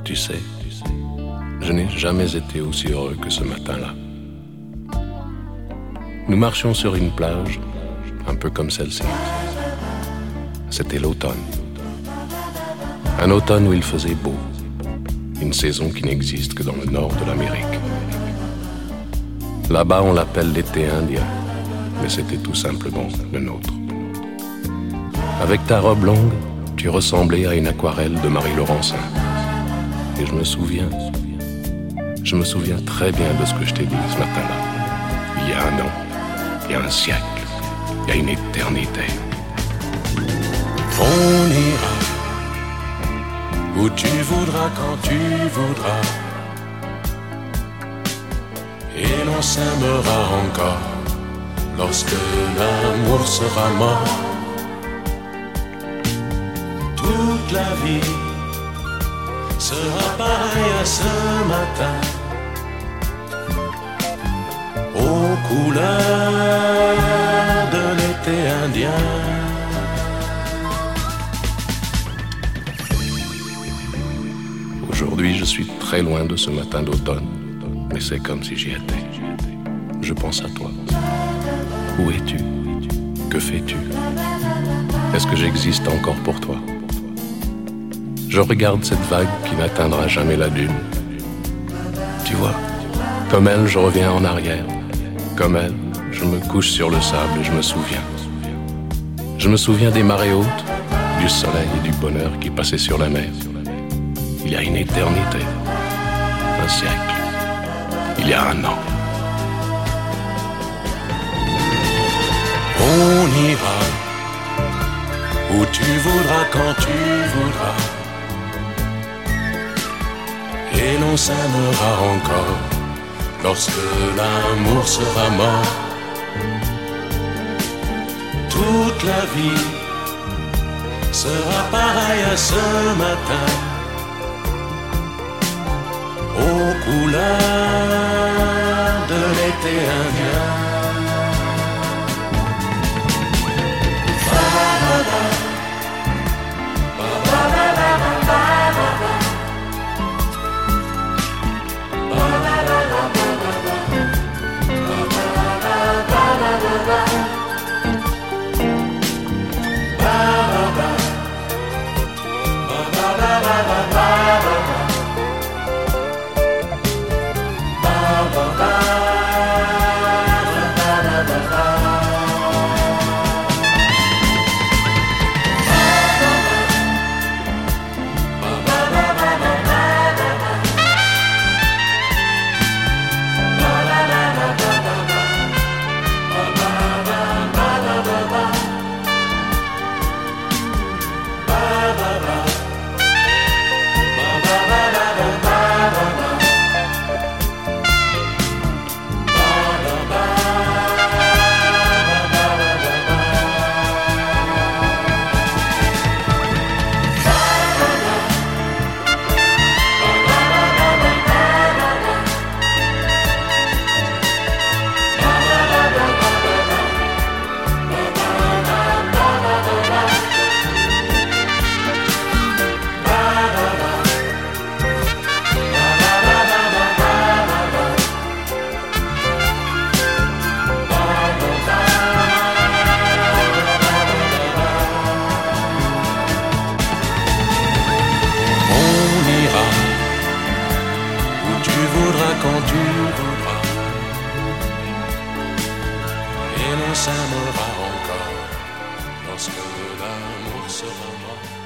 Tu sais, je n'ai jamais été aussi heureux que ce matin-là. Nous marchions sur une plage, un peu comme celle-ci. C'était l'automne. Un automne où il faisait beau. Une saison qui n'existe que dans le nord de l'Amérique. Là-bas, on l'appelle l'été indien, mais c'était tout simplement le nôtre. Avec ta robe longue, tu ressemblais à une aquarelle de Marie Laurencin. Et je me souviens très bien de ce que je t'ai dit ce matin-là. Il y a un an, il y a un siècle, il y a une éternité. On ira où tu voudras, quand tu voudras, et l'on s'aimera encore lorsque l'amour sera mort. Toute la vie sera pareille à ce matin, aux couleurs de l'été indien. Aujourd'hui, je suis très loin de ce matin d'automne, mais c'est comme si j'y étais. Je pense à toi. Où es-tu? Que fais-tu? Est-ce que j'existe encore pour toi? Je regarde cette vague qui n'atteindra jamais la dune. Tu vois, comme elle, je reviens en arrière. Comme elle, je me couche sur le sable et je me souviens. Je me souviens des marées hautes, du soleil et du bonheur qui passaient sur la mer. Il y a une éternité, un siècle, il y a un an. On ira où tu voudras, quand tu voudras, et l'on s'aimera encore lorsque l'amour sera mort. Toute la vie sera pareille à ce matin, aux couleurs de l'été indien. Quand tu voudras, et l'on s'aimera encore lorsque l'amour sera mort.